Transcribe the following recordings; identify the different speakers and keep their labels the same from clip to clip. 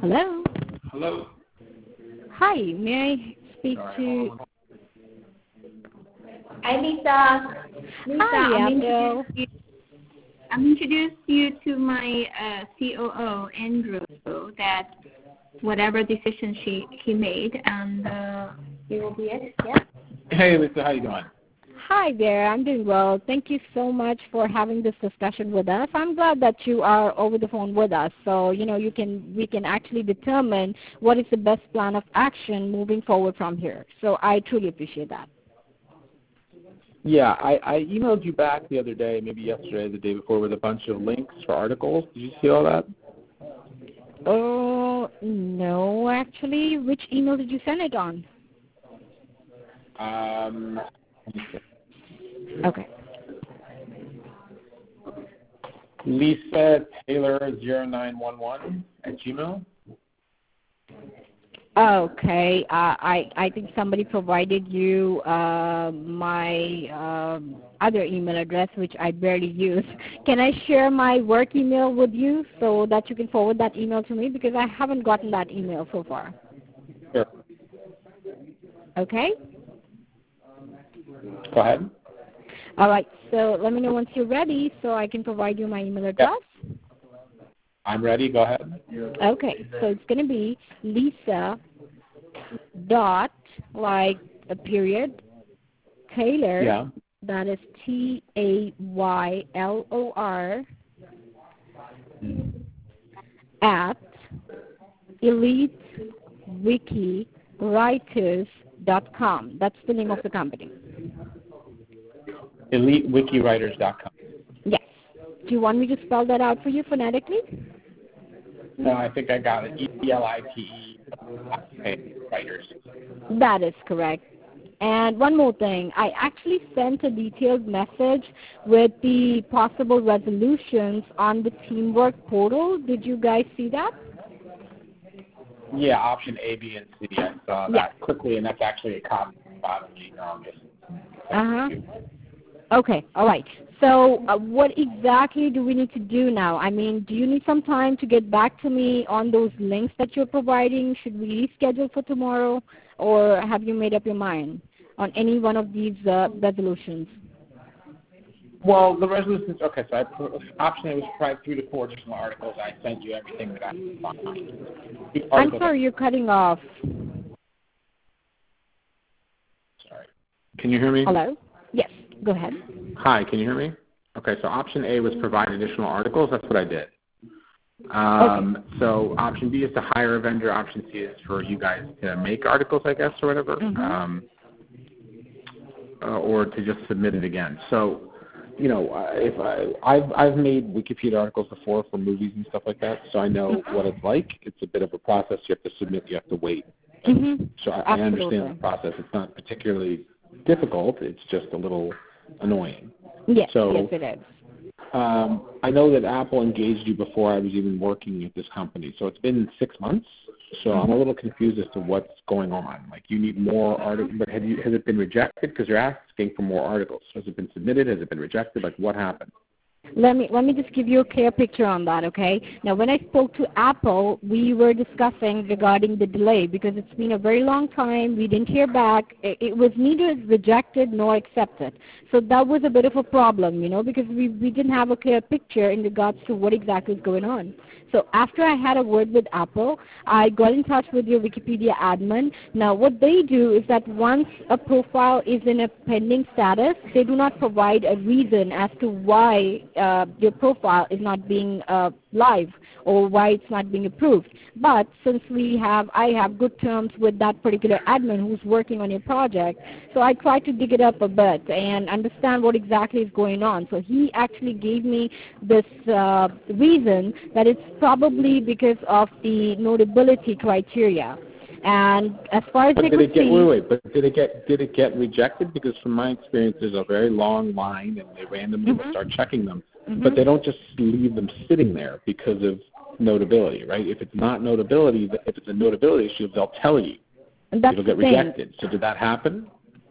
Speaker 1: Hello.
Speaker 2: Hello.
Speaker 1: Hi, may I speak to...
Speaker 3: Hi, Lisa.
Speaker 1: Hi, Abdul.
Speaker 3: I'm introduce you to my COO, Andrew, that whatever decision he made, and he will be it, yeah?
Speaker 2: Hey, Lisa, how you doing?
Speaker 1: Hi there, I'm doing well. Thank you so much for having this discussion with us. I'm glad that you are over the phone with us, so we can actually determine what is the best plan of action moving forward from here. So I truly appreciate that.
Speaker 2: Yeah, I emailed you back the other day, maybe yesterday, the day before, with a bunch of links for articles. Did you see all that?
Speaker 1: Oh, no, actually. Which email did you send it on?
Speaker 2: Let me see.
Speaker 1: Okay.
Speaker 2: Lisa Taylor 0911 at Gmail.
Speaker 1: Okay. I think somebody provided you my other email address, which I barely use. Can I share my work email with you so that you can forward that email to me? Because I haven't gotten that email so far.
Speaker 2: Sure.
Speaker 1: Okay?
Speaker 2: Go ahead.
Speaker 1: All right. So let me know once you're ready so I can provide you my email address.
Speaker 2: Yep. I'm ready. Go ahead.
Speaker 1: Okay. So it's going to be Lisa dot, like a period, Taylor.
Speaker 2: Yeah.
Speaker 1: That is Taylor at EliteWikiWriters.com. That's the name of the company.
Speaker 2: EliteWikiWriters.com.
Speaker 1: Yes. Do you want me to spell that out for you phonetically?
Speaker 2: No, I think I got it. ELITE Writers.
Speaker 1: That is correct. And one more thing, I actually sent a detailed message with the possible resolutions on the Teamwork portal. Did you guys see that?
Speaker 2: Yeah, option A, B, and C. I saw that quickly, and that's actually a copy of the bottom of the email.
Speaker 1: Uh-huh. Okay, all right. So what exactly do we need to do now? I mean, do you need some time to get back to me on those links that you're providing? Should we reschedule for tomorrow, or have you made up your mind on any one of these resolutions?
Speaker 2: Well, the resolutions, okay, so option A was provide 3 to 4 additional articles. I sent you everything that I could find.
Speaker 1: I'm sorry, you're cutting off.
Speaker 2: Sorry. Can you hear me?
Speaker 1: Hello? Yes, go ahead.
Speaker 2: Hi, can you hear me? Okay, so option A was provide additional articles. That's what I did.
Speaker 1: Okay.
Speaker 2: So option B is to hire a vendor. Option C is for you guys to make articles, I guess, or whatever, or to just submit it again. So, I've made Wikipedia articles before for movies and stuff like that, so I know what it's like. It's a bit of a process. You have to submit. You have to wait. So I understand the process. It's not particularly difficult. It's just a little annoying.
Speaker 1: Yes, yes it is.
Speaker 2: I know that Apple engaged you before I was even working at this company, so it's been 6 months. So I'm a little confused as to what's going on. Like, you need more articles, but has it been rejected? Because you're asking for more articles. Has it been submitted? Has it been rejected? Like, what happened?
Speaker 1: Let me just give you a clear picture on that, okay? Now, when I spoke to Apple, we were discussing regarding the delay because it's been a very long time. We didn't hear back. It was neither rejected nor accepted. So that was a bit of a problem, because we didn't have a clear picture in regards to what exactly is going on. So after I had a word with Apple, I got in touch with your Wikipedia admin. Now, what they do is that once a profile is in a pending status, they do not provide a reason as to why your profile is not being live or why it's not being approved. But since I have good terms with that particular admin who's working on your project, so I tried to dig it up a bit and understand what exactly is going on. So he actually gave me this reason that it's probably because of the notability criteria. And as far as
Speaker 2: but
Speaker 1: they
Speaker 2: did
Speaker 1: could
Speaker 2: it get,
Speaker 1: see,
Speaker 2: but did it get rejected? Because from my experience, there's a very long line, and they randomly will start checking them. But they don't just leave them sitting there because of notability, right? If it's not notability, if it's a notability issue, they'll tell you. It'll get rejected. So did that happen?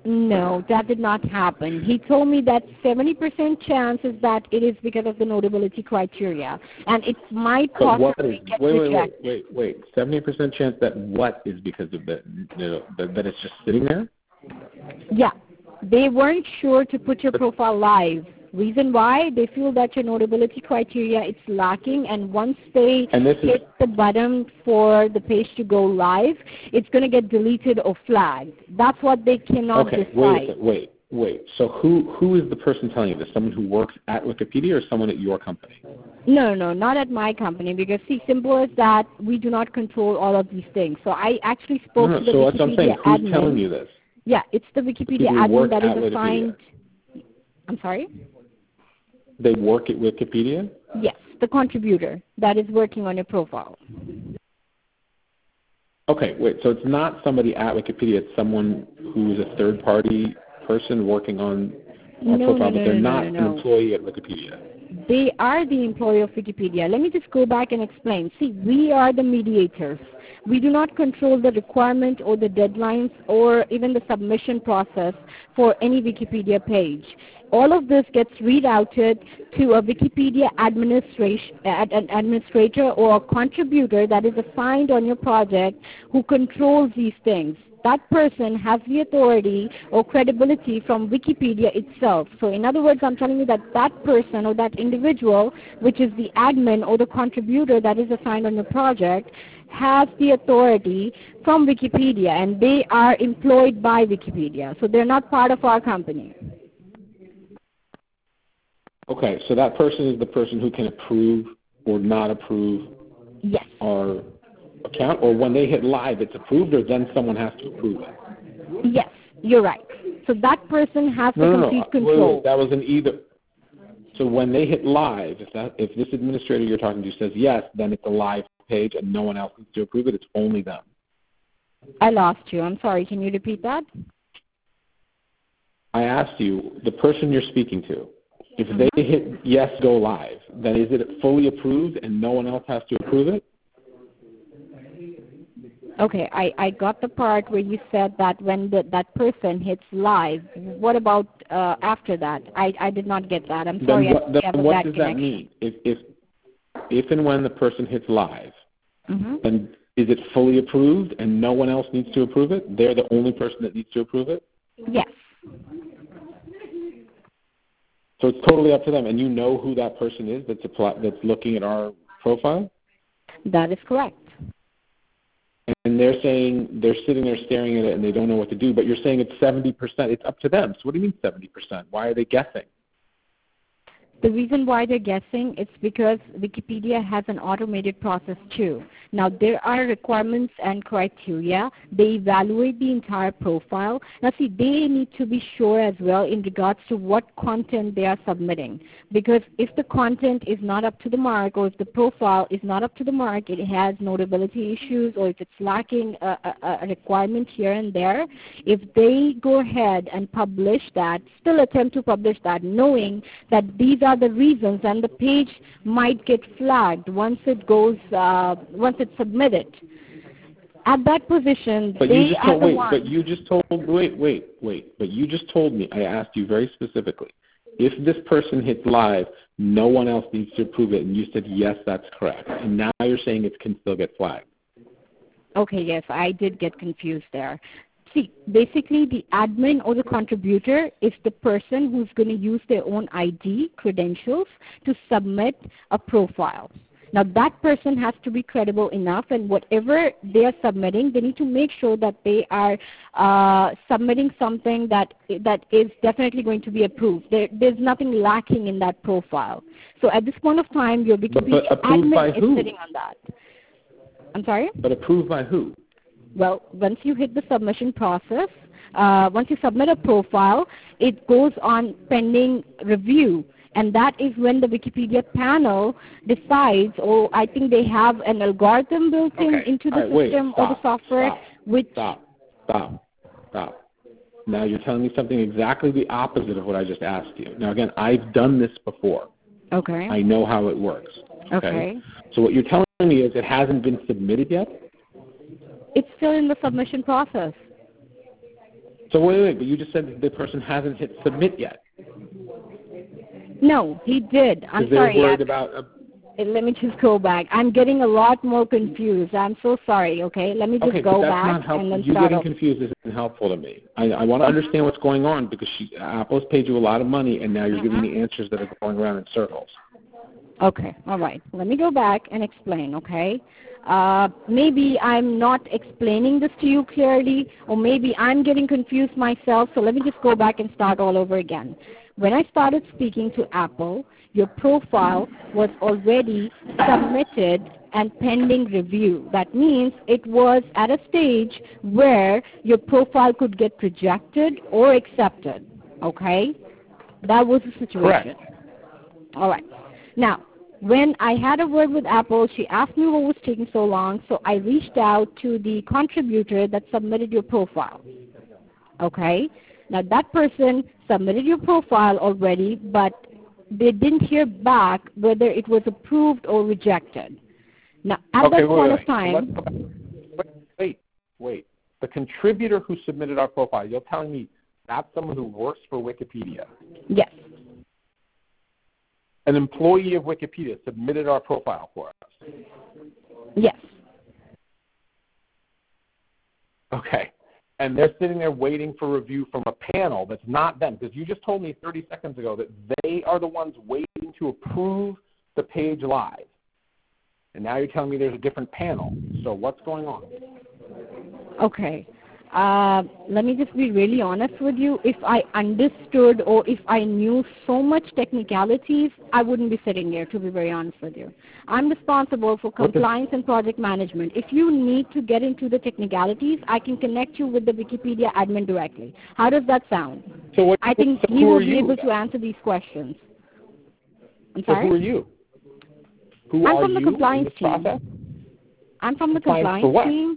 Speaker 1: No, that did not happen. He told me that 70% chance is that it is because of the notability criteria, and it might
Speaker 2: But what
Speaker 1: possibly
Speaker 2: is,
Speaker 1: get rejected.
Speaker 2: wait, 70% chance that what is because of that it's just sitting there?
Speaker 1: Yeah, they weren't sure to put your profile live. Reason why? They feel that your notability criteria is lacking, and once they hit the button for the page to go live, it's going to get deleted or flagged. That's what they cannot decide.
Speaker 2: Wait. So who is the person telling you this? Someone who works at Wikipedia or someone at your company?
Speaker 1: No, not at my company, because see, simple as that, we do not control all of these things. So I actually spoke to the
Speaker 2: so that's what I'm saying.
Speaker 1: Wikipedia admin.
Speaker 2: Who's telling you this?
Speaker 1: Yeah, it's the Wikipedia admin that is assigned. I'm sorry?
Speaker 2: They work at Wikipedia?
Speaker 1: Yes, the contributor that is working on your profile.
Speaker 2: Okay, wait, so it's not somebody at Wikipedia, it's someone who is a third-party person working on our profile, but they're not an employee at Wikipedia.
Speaker 1: They are the employee of Wikipedia. Let me just go back and explain. See, we are the mediators. We do not control the requirement or the deadlines or even the submission process for any Wikipedia page. All of this gets rerouted to a Wikipedia administrator or a contributor that is assigned on your project who controls these things. That person has the authority or credibility from Wikipedia itself. So in other words, I'm telling you that that person or that individual, which is the admin or the contributor that is assigned on your project, has the authority from Wikipedia, and they are employed by Wikipedia. So they're not part of our company.
Speaker 2: Okay, so that person is the person who can approve or not approve our account, or when they hit live, it's approved, or then someone has to approve it?
Speaker 1: Yes, you're right. So that person has the complete control.
Speaker 2: Wait, that was an either. So when they hit live, if this administrator you're talking to says yes, then it's a live page and no one else needs to approve it, it's only them.
Speaker 1: I lost you. I'm sorry. Can you repeat that?
Speaker 2: I asked you, the person you're speaking to, if they hit yes, go live, then is it fully approved and no one else has to approve it?
Speaker 1: Okay, I got the part where you said that when that person hits live. What about after that? I did not get that. I'm sorry.
Speaker 2: Then what does that mean? If and when the person hits live, then is it fully approved and no one else needs to approve it? They're the only person that needs to approve it?
Speaker 1: Yes.
Speaker 2: So it's totally up to them, and you know who that person is that's looking at our profile?
Speaker 1: That is correct.
Speaker 2: And they're saying they're sitting there staring at it and they don't know what to do, but you're saying it's 70%. It's up to them. So what do you mean 70%? Why are they guessing?
Speaker 1: The reason why they're guessing is because Wikipedia has an automated process too. Now, there are requirements and criteria. They evaluate the entire profile. Now, see, they need to be sure as well in regards to what content they are submitting. Because if the content is not up to the mark, or if the profile is not up to the mark, it has notability issues, or if it's lacking a requirement here and there, if they go ahead and publish that, still attempt to publish that, knowing that these are the reasons, and the page might get flagged once it goes, once it's submitted. At that position,
Speaker 2: but you just told me, I asked you very specifically, if this person hits live, no one else needs to approve it, and you said yes, that's correct. And now you're saying it can still get flagged.
Speaker 1: Okay, yes, I did get confused there. See, basically the admin or the contributor is the person who's going to use their own ID, credentials, to submit a profile. Now that person has to be credible enough, and whatever they are submitting, they need to make sure that they are submitting something that is definitely going to be approved. There's nothing lacking in that profile. So at this point of time, your Wikipedia admin is sitting on that. I'm sorry?
Speaker 2: But approved by who?
Speaker 1: Well, once you hit the submission process, once you submit a profile, it goes on pending review. And that is when the Wikipedia panel decides, or I think they have an algorithm built into the system or the software.
Speaker 2: Stop. Now you're telling me something exactly the opposite of what I just asked you. Now again, I've done this before.
Speaker 1: Okay.
Speaker 2: I know how it works. Okay. So what you're telling me is it hasn't been submitted yet?
Speaker 1: It's still in the submission process.
Speaker 2: So wait, but you just said the person hasn't hit submit yet.
Speaker 1: No, he did. I'm sorry.
Speaker 2: They're worried about.
Speaker 1: Let me just go back. I'm getting a lot more confused. I'm so sorry, okay? Let me just go back and then
Speaker 2: you
Speaker 1: start
Speaker 2: getting
Speaker 1: over.
Speaker 2: confused isn't helpful to me. I want to understand what's going on because Apple's paid you a lot of money, and now you're giving me answers that are going around in circles.
Speaker 1: Okay, all right. Let me go back and explain, okay? Maybe I'm not explaining this to you clearly, or maybe I'm getting confused myself, so let me just go back and start all over again. When I started speaking to Apple, your profile was already submitted and pending review. That means it was at a stage where your profile could get rejected or accepted, okay? That was the situation.
Speaker 2: Correct.
Speaker 1: All right. Now, when I had a word with Apple, she asked me what was taking so long, so I reached out to the contributor that submitted your profile. Okay? Now, that person submitted your profile already, but they didn't hear back whether it was approved or rejected. Now, at that point of time...
Speaker 2: Wait. The contributor who submitted our profile, you're telling me that's someone who works for Wikipedia?
Speaker 1: Yes.
Speaker 2: An employee of Wikipedia submitted our profile for us?
Speaker 1: Yes.
Speaker 2: Okay. And they're sitting there waiting for review from a panel that's not them, because you just told me 30 seconds ago that they are the ones waiting to approve the page live. And now you're telling me there's a different panel. So what's going on?
Speaker 1: Okay. Let me just be really honest with you. If I understood or if I knew so much technicalities, I wouldn't be sitting here, to be very honest with you. I'm responsible for compliance and project management. If you need to get into the technicalities, I can connect you with the Wikipedia admin directly. How does that sound? I think he will be able to answer these questions. I'm sorry?
Speaker 2: So who are you? Who
Speaker 1: I'm
Speaker 2: are
Speaker 1: from the
Speaker 2: you
Speaker 1: compliance
Speaker 2: in this
Speaker 1: team.
Speaker 2: process?
Speaker 1: I'm from the compliance team.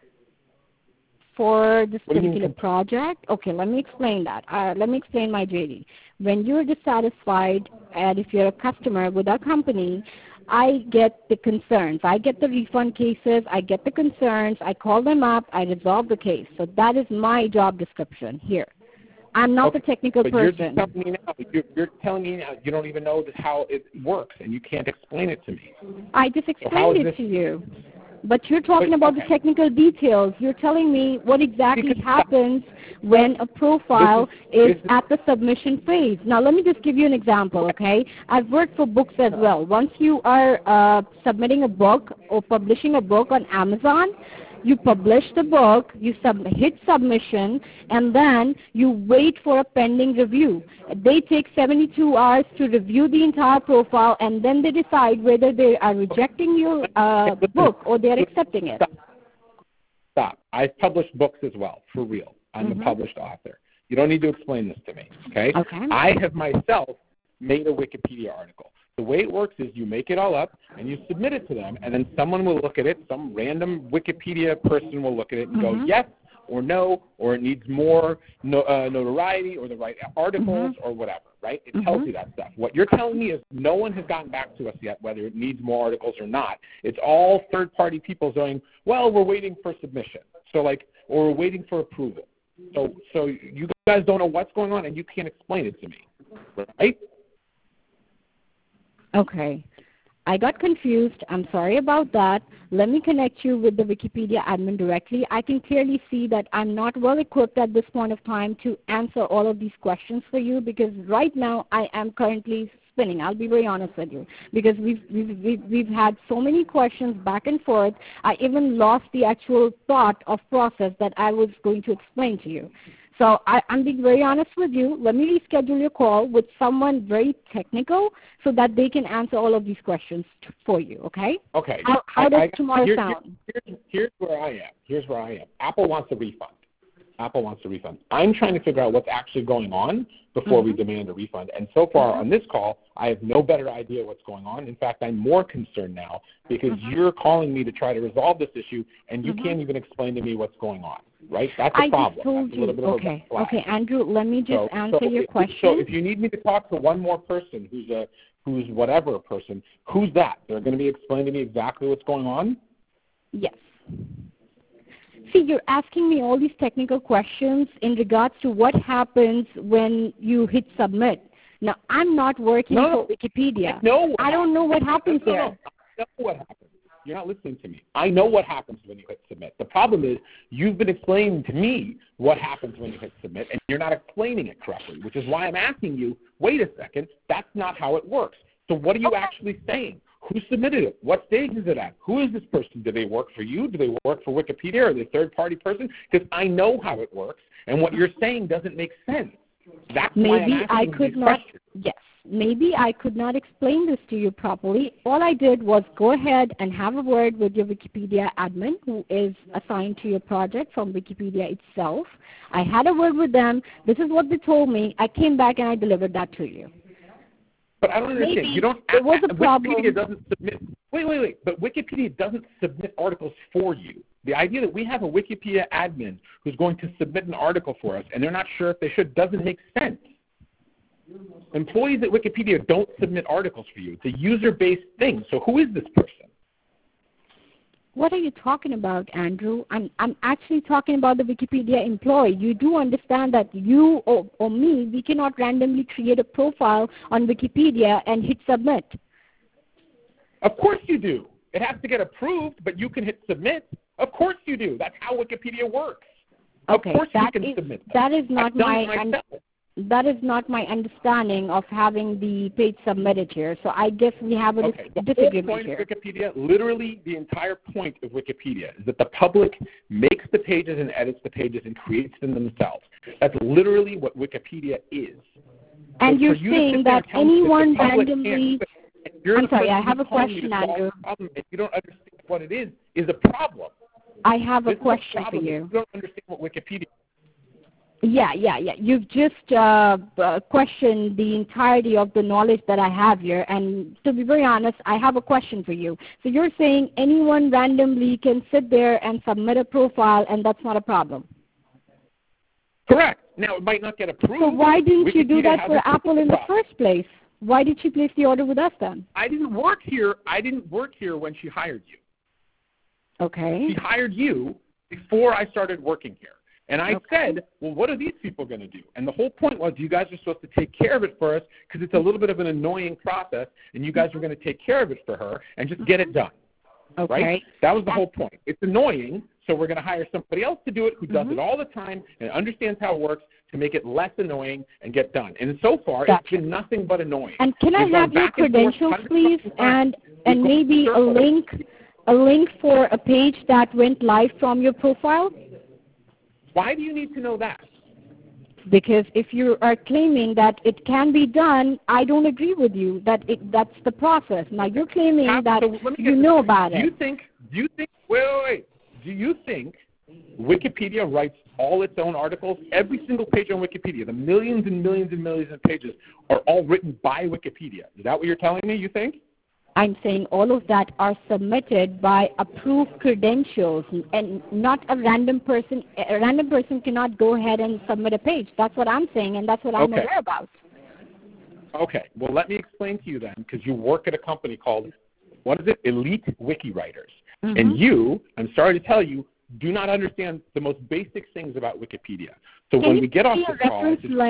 Speaker 1: For this particular project? Okay, let me explain that. Let me explain my JD. When you're dissatisfied and if you're a customer with our company, I get the concerns. I get the refund cases. I get the concerns. I call them up. I resolve the case. So that is my job description here. I'm not the technical person.
Speaker 2: You're telling me now you don't even know how it works, and you can't explain it to me.
Speaker 1: I just explained it to you. But you're talking about the technical details. You're telling me what exactly happens when a profile is at the submission phase. Now, let me just give you an example, okay? I've worked for books as well. Once you are submitting a book or publishing a book on Amazon, you publish the book, you hit submission, and then you wait for a pending review. They take 72 hours to review the entire profile, and then they decide whether they are rejecting your book or they are accepting it.
Speaker 2: Stop. I've published books as well, for real. I'm a published author. You don't need to explain this to me, okay? I have myself made a Wikipedia article. The way it works is you make it all up and you submit it to them, and then someone will look at it, some random Wikipedia person will look at it and go yes or no, or it needs more notoriety or the right articles or whatever, right? It tells you that stuff. What you're telling me is no one has gotten back to us yet whether it needs more articles or not. It's all third-party people saying, well, we're waiting for submission, or we're waiting for approval. So you guys don't know what's going on and you can't explain it to me, right?
Speaker 1: Okay. I got confused. I'm sorry about that. Let me connect you with the Wikipedia admin directly. I can clearly see that I'm not well equipped at this point of time to answer all of these questions for you because right now I am currently spinning. I'll be very honest with you because we've had so many questions back and forth. I even lost the actual thought of process that I was going to explain to you. So I'm being very honest with you. Let me reschedule your call with someone very technical so that they can answer all of these questions for you, okay?
Speaker 2: Okay.
Speaker 1: How does tomorrow sound?
Speaker 2: Here's where I am. Apple wants a refund. I'm trying to figure out what's actually going on before we demand a refund. And so far on this call, I have no better idea what's going on. In fact, I'm more concerned now because you're calling me to try to resolve this issue, and you can't even explain to me what's going on. Right? That's a problem.
Speaker 1: I just told you. Okay, Andrew, let me just answer your question.
Speaker 2: So if you need me to talk to one more person who's whatever person, who's that? They're going to be explaining to me exactly what's going on?
Speaker 1: Yes. See, you're asking me all these technical questions in regards to what happens when you hit submit. Now, I'm not working for Wikipedia. I don't know what happens there.
Speaker 2: I know what happens. You're not listening to me. I know what happens when you hit submit. The problem is you've been explaining to me what happens when you hit submit, and you're not explaining it correctly, which is why I'm asking you, wait a second, that's not how it works. So what are you actually saying? Who submitted it? What stage is it at? Who is this person? Do they work for you? Do they work for Wikipedia? Are they a third-party person? Because I know how it works, and what you're saying doesn't make sense. That's why I'm asking these questions.
Speaker 1: Yes. Maybe I could not explain this to you properly. All I did was go ahead and have a word with your Wikipedia admin who is assigned to your project from Wikipedia itself. I had a word with them. This is what they told me. I came back and I delivered that to you.
Speaker 2: But I don't understand.
Speaker 1: Maybe
Speaker 2: you don't.
Speaker 1: there was a problem.
Speaker 2: Wikipedia doesn't submit. Wait. But Wikipedia doesn't submit articles for you. The idea that we have a Wikipedia admin who's going to submit an article for us and they're not sure if they should doesn't make sense. Employees at Wikipedia don't submit articles for you. It's a user-based thing. So who is this person?
Speaker 1: What are you talking about, Andrew? I'm actually talking about the Wikipedia employee. You do understand that you or me, we cannot randomly create a profile on Wikipedia and hit submit.
Speaker 2: Of course you do. It has to get approved, but you can hit submit. Of course you do. That's how Wikipedia works.
Speaker 1: Okay,
Speaker 2: of course you can submit.
Speaker 1: That is not That is not my understanding of having the page submitted here. So I guess we have a disagreement here.
Speaker 2: The whole point of Wikipedia, literally the entire point of Wikipedia is that the public makes the pages and edits the pages and creates them themselves. That's literally what Wikipedia is.
Speaker 1: And so you're saying that anyone randomly... I'm sorry, I have a question, Andrew.
Speaker 2: If you don't understand what it is a problem.
Speaker 1: I have a question for you.
Speaker 2: You don't understand what Wikipedia is.
Speaker 1: Yeah. You've just questioned the entirety of the knowledge that I have here. And to be very honest, I have a question for you. So you're saying anyone randomly can sit there and submit a profile and that's not a problem?
Speaker 2: Correct. Now, it might not get approved.
Speaker 1: So why didn't you do that for Apple in the first place? Why did she place the order with us then?
Speaker 2: I didn't work here when she hired you.
Speaker 1: Okay.
Speaker 2: She hired you before I started working here. And I said, well, what are these people going to do? And the whole point was you guys are supposed to take care of it for us because it's a little bit of an annoying process, and you guys were going to take care of it for her and just get it done.
Speaker 1: Okay.
Speaker 2: Right? That was the whole point. It's annoying, so we're going to hire somebody else to do it who does it all the time and understands how it works to make it less annoying and get done. And so far, it's been nothing but annoying.
Speaker 1: And can I have your credentials, please, and maybe a link for a page that went live from your profile?
Speaker 2: Why do you need to know that?
Speaker 1: Because if you are claiming that it can be done, I don't agree with you that that's the process. Now you're claiming that you know about it.
Speaker 2: Do you think Wikipedia writes all its own articles? Every single page on Wikipedia, the millions and millions and millions of pages are all written by Wikipedia. Is that what you're telling me, you think?
Speaker 1: I'm saying all of that are submitted by approved credentials and not a random person. A random person cannot go ahead and submit a page. That's what I'm saying, and that's what I'm aware about.
Speaker 2: Okay. Well, let me explain to you then, because you work at a company called, Elite Wiki Writers. Mm-hmm. And you, I'm sorry to tell you, do not understand the most basic things about Wikipedia. So when we get off this call,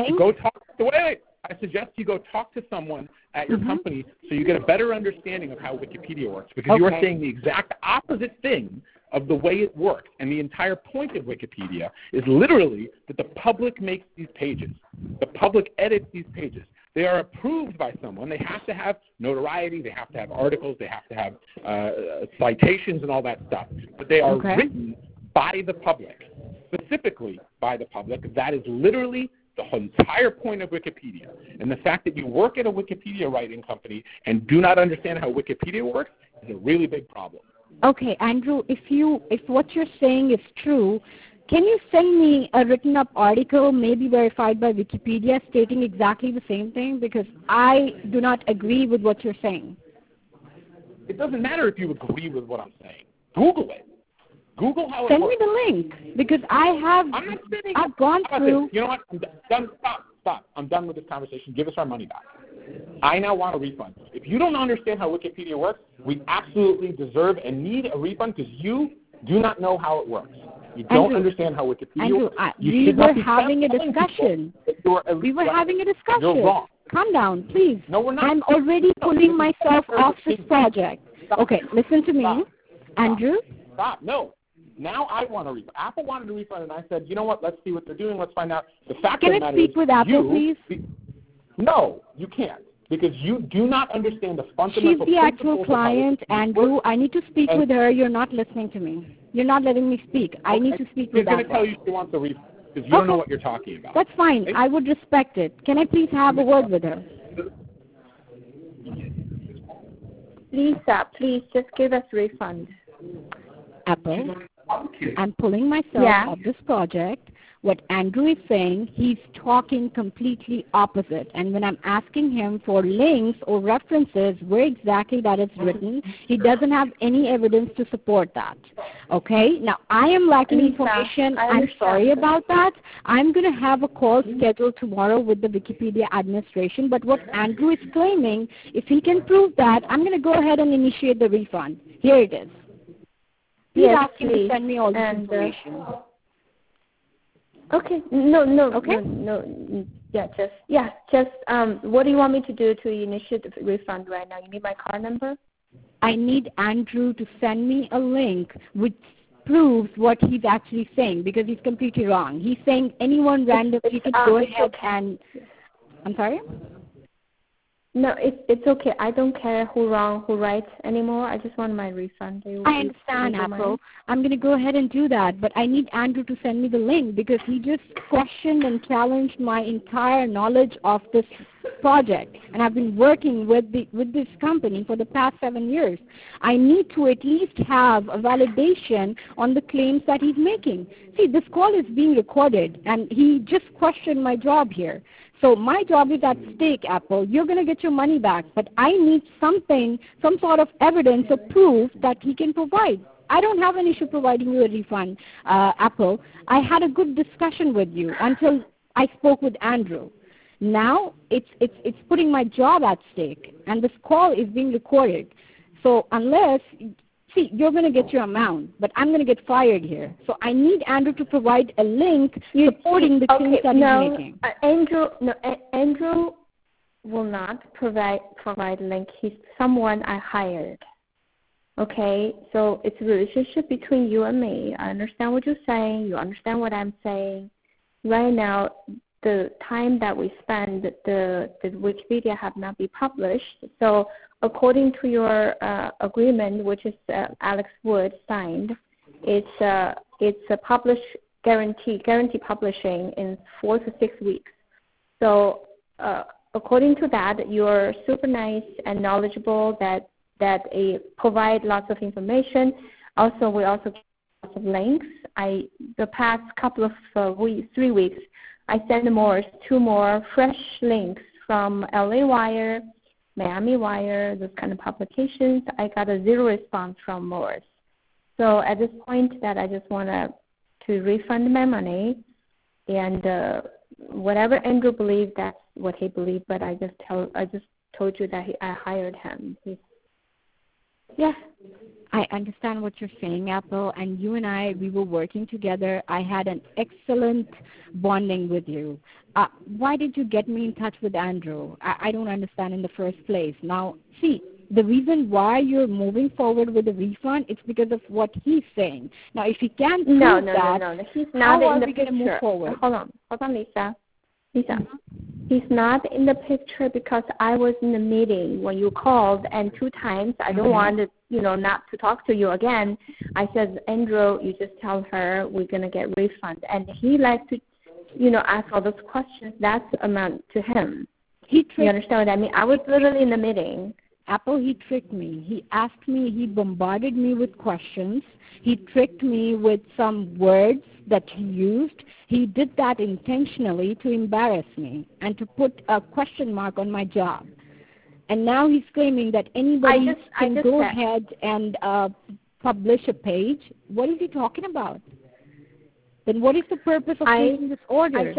Speaker 2: I suggest you go talk to someone at your company so you get a better understanding of how Wikipedia works, because you are saying the exact opposite thing of the way it works. And the entire point of Wikipedia is literally that the public makes these pages. The public edits these pages. They are approved by someone. They have to have notoriety. They have to have articles. They have to have citations and all that stuff. But they are written by the public, specifically by the public. That is literally the whole entire point of Wikipedia. And the fact that you work at a Wikipedia writing company and do not understand how Wikipedia works is a really big problem.
Speaker 1: Okay, Andrew, if what you're saying is true, can you send me a written up article, maybe verified by Wikipedia, stating exactly the same thing? Because I do not agree with what you're saying.
Speaker 2: It doesn't matter if you agree with what I'm saying. Google it. Google how it
Speaker 1: works. Send
Speaker 2: me
Speaker 1: the link, because I've gone through.
Speaker 2: You know what? I'm done. Stop. I'm done with this conversation. Give us our money back. I now want a refund. If you don't understand how Wikipedia works, we absolutely deserve and need a refund because you do not know how it works. You don't understand how Wikipedia
Speaker 1: Andrew,
Speaker 2: works.
Speaker 1: we were having a discussion. We were having a discussion.
Speaker 2: You're wrong.
Speaker 1: Calm down, please.
Speaker 2: No, we're not.
Speaker 1: I'm already pulling myself off this project. Okay, listen to me.
Speaker 2: Stop.
Speaker 1: Andrew?
Speaker 2: Stop. No. Now I want a refund. Apple wanted a refund, and I said, you know what, let's see what they're doing. Let's find out. The fact
Speaker 1: Can
Speaker 2: of the
Speaker 1: I
Speaker 2: matter
Speaker 1: speak
Speaker 2: is
Speaker 1: with Apple, please?
Speaker 2: No, you can't. Because you do not understand the fundamental
Speaker 1: She's the actual
Speaker 2: principles
Speaker 1: client,
Speaker 2: of how
Speaker 1: Andrew. I need to speak with her. You're not listening to me. You're not letting me speak. I need to speak with
Speaker 2: She's going to
Speaker 1: Apple.
Speaker 2: tell you she wants a refund because you don't know what you're talking about.
Speaker 1: That's fine.
Speaker 2: Okay?
Speaker 1: I would respect it. Can I please have a word with her?
Speaker 3: Lisa, please just give us refund.
Speaker 1: Apple, I'm pulling myself off this project. What Andrew is saying, he's talking completely opposite. And when I'm asking him for links or references where exactly that is written, he doesn't have any evidence to support that. Okay? Now, I am lacking information. I'm sorry about that. I'm going to have a call scheduled tomorrow with the Wikipedia administration. But what Andrew is claiming, if he can prove that, I'm going to go ahead and initiate the refund. Here it is. He's asking to send me all this information.
Speaker 3: Okay. No.
Speaker 1: Okay.
Speaker 3: No. Just what do you want me to do to initiate the refund right now? You need my card number?
Speaker 1: I need Andrew to send me a link which proves what he's actually saying because he's completely wrong. He's saying anyone randomly can go ahead and... I'm sorry?
Speaker 3: No, it's okay. I don't care who wrong, who right anymore. I just want my refund.
Speaker 1: I understand, Apple. I'm going to go ahead and do that, but I need Andrew to send me the link because he just questioned and challenged my entire knowledge of this project, and I've been working with this company for the past 7 years. I need to at least have a validation on the claims that he's making. See, this call is being recorded, and he just questioned my job here. So my job is at stake, Apple. You're going to get your money back, but I need something, some sort of evidence or proof that he can provide. I don't have an issue providing you a refund, Apple. I had a good discussion with you until I spoke with Andrew. Now it's putting my job at stake, and this call is being recorded. So unless... See, you're going to get your amount, but I'm going to get fired here. So I need Andrew to provide a link supporting the claims that he's making.
Speaker 3: Andrew will not provide a link. He's someone I hired. Okay, so it's a relationship between you and me. I understand what you're saying. You understand what I'm saying. Right now, the time that we spend, the Wikipedia have not been published. So according to your agreement, which is Alex Wood signed, it's a guarantee publishing in 4 to 6 weeks. So according to that, you're super nice and knowledgeable that provide lots of information. Also, we also get lots of links. The past couple of 3 weeks, I sent two more fresh links from LA Wire, Miami Wire, those kind of publications. I got a 0 response from Morris. So at this point, that I just want to refund my money, and whatever Andrew believed, that's what he believed. But I just told you that I hired him.
Speaker 1: I understand what you're saying, Apple, and you and I, we were working together. I had an excellent bonding with you. Why did you get me in touch with Andrew? I don't understand in the first place. Now, see, the reason why you're moving forward with the refund is because of what he's saying. Now, if he can't prove that,
Speaker 3: he's not
Speaker 1: how
Speaker 3: in
Speaker 1: are
Speaker 3: the
Speaker 1: we going to move forward?
Speaker 3: Hold on, Lisa. He's not in the picture because I was in the meeting when you called, and 2 times I don't want to, not to talk to you again. I said, Andrew, you just tell her we're going to get refund. And he likes to, ask all those questions. That's amount to him. You understand what I mean? I was literally in the meeting.
Speaker 1: Apple, he tricked me. He asked me, he bombarded me with questions. He tricked me with some words that he used. He did that intentionally to embarrass me and to put a question mark on my job. And now he's claiming that anybody can go ahead and publish a page. What is he talking about? Then what is the purpose of taking this order?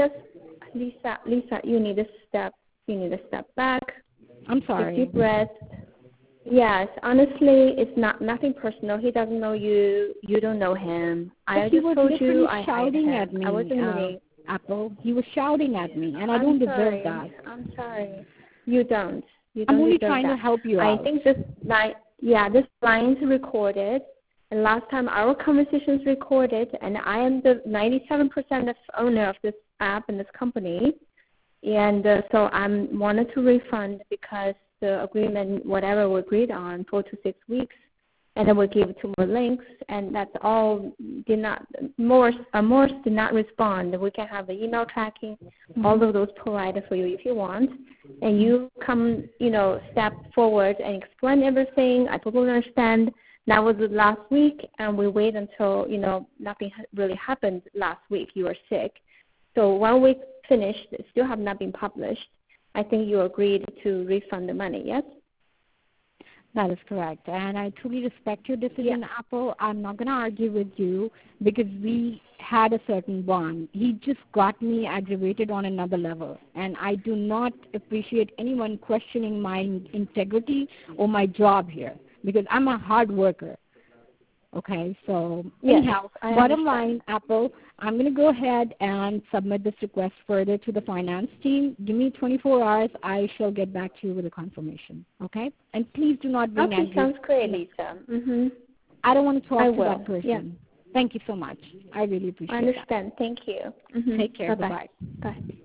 Speaker 3: Lisa, you need to step back.
Speaker 1: I'm sorry.
Speaker 3: Take deep breath. Yes, honestly, it's nothing personal. He doesn't know you. You don't know him. I
Speaker 1: he
Speaker 3: just
Speaker 1: was
Speaker 3: told
Speaker 1: literally
Speaker 3: you I hired
Speaker 1: shouting
Speaker 3: him.
Speaker 1: at me,
Speaker 3: I wasn't meaning.
Speaker 1: Apple. He was shouting at me, and I
Speaker 3: I'm
Speaker 1: don't deserve
Speaker 3: sorry.
Speaker 1: that.
Speaker 3: I'm sorry. You don't. You
Speaker 1: I'm
Speaker 3: don't
Speaker 1: only
Speaker 3: deserve
Speaker 1: trying to
Speaker 3: that.
Speaker 1: help you
Speaker 3: I
Speaker 1: out.
Speaker 3: think this line is recorded, and last time our conversation is recorded, and I am the 97% of owner of this app and this company, and so I'm wanted to refund because the agreement, whatever we agreed on, 4 to 6 weeks, and then we give 2 more links, and that's all. Morse did not respond. We can have the email tracking, all of those provided for you if you want, and you come, step forward and explain everything. I totally understand. That was last week, and we wait until nothing really happened last week. You were sick, so 1 week finished, still have not been published. I think you agreed to refund the money. Yes.
Speaker 1: That is correct. And I truly respect your decision, Apple. I'm not going to argue with you because we had a certain bond. He just got me aggravated on another level. And I do not appreciate anyone questioning my integrity or my job here because I'm a hard worker. Okay, so anyhow, bottom line, Apple, I'm going to go ahead and submit this request further to the finance team. Give me 24 hours. I shall get back to you with a confirmation, okay? And please do not bring
Speaker 3: Okay, sounds great, Lisa.
Speaker 1: I don't want to talk to
Speaker 3: will.
Speaker 1: that person.
Speaker 3: Yeah.
Speaker 1: Thank you so much. I really appreciate it.
Speaker 3: I understand. Thank you.
Speaker 1: Take care.
Speaker 3: Bye-bye.
Speaker 1: Bye-bye.
Speaker 3: Bye.